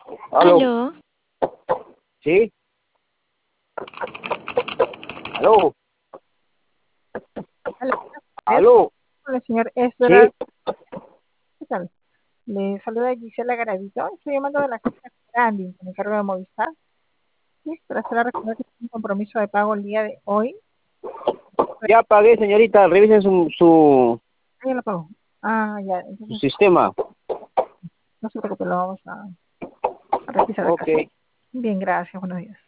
Aló, Aló, ¿sí? Aló, Hola, aló, hola, señor Esdras. ¿sí? ¿Qué tal? Le saluda Gisela Garavito. Estoy llamando de la agencia Branding, con el cargo de Movistar. Sí, para hacer recordar que tiene un compromiso de pago el día de hoy. Pues, Ya pagué, señorita, revisen ya lo pago. Ah, ya, su entonces sistema. no se preocupe, lo vamos a revisar acá, Ok. ¿sí? Bien, gracias, buenos días.